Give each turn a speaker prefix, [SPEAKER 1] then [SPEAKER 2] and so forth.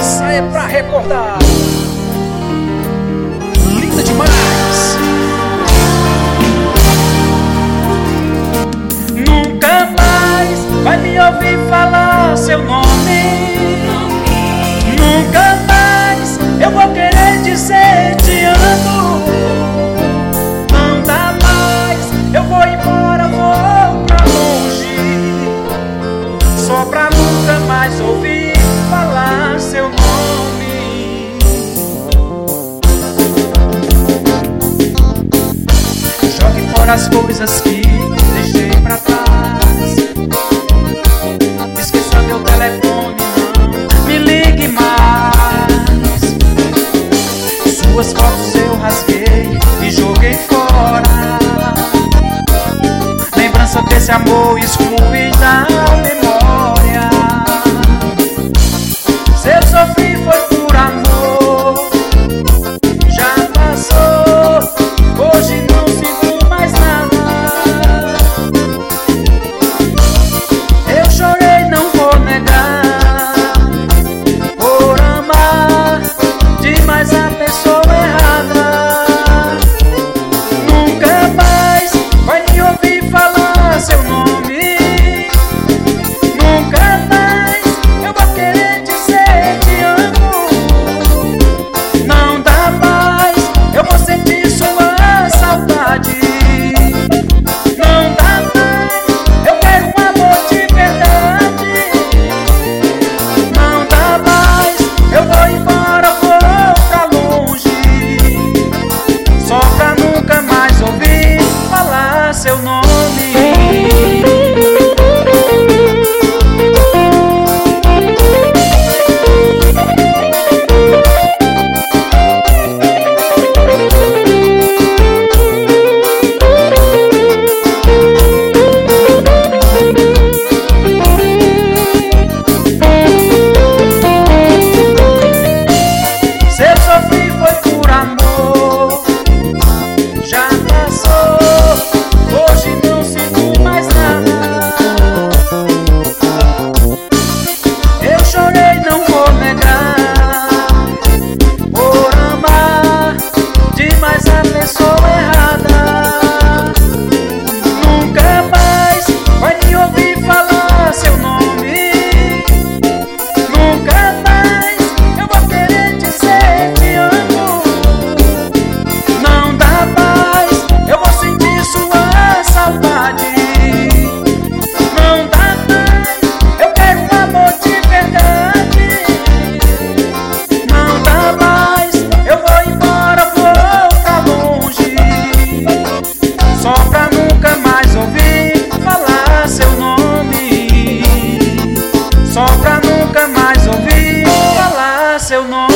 [SPEAKER 1] Essa é pra recordar. Linda demais.
[SPEAKER 2] Nunca mais vai me ouvir falar seu nome. Nunca mais eu vou querer dizer te amo. Não dá mais, eu vou embora, vou pra longe, só pra nunca mais ouvir falar seu nome. Jogue fora as coisas que deixei pra trás. Esqueça meu telefone, não me ligue mais. Suas fotos eu rasguei e joguei fora. Lembrança desse amor exclui da memória. Se eu sofri foi por amor, já passou, hoje não sinto mais nada. Eu chorei, não vou negar, por amar demais a pessoa errada. Nunca mais vai me ouvir falar seu nome. Nunca mais eu vou querer dizer te amo. Não dá mais, eu vou sentir sua saudade. Não dá mais, eu quero um amor de verdade. Não dá mais, eu vou embora, vou pra longe, só pra nunca mais ouvir falar seu nome. Se eu sofri foi por amor, já passou, hoje não sinto mais nada. Eu chorei, não vou negar, por amar demais a pessoa errada. Nunca mais vai me ouvir falar seu nome. Nunca mais eu vou querer dizer te amo. Não dá mais, eu vou sentir sua saudade. Não dá mais, eu quero um amor de verdade. Não dá mais, eu vou embora, vou pra longe, só pra nunca mais ouvir falar seu nome. Só pra nunca mais ouvir falar seu nome.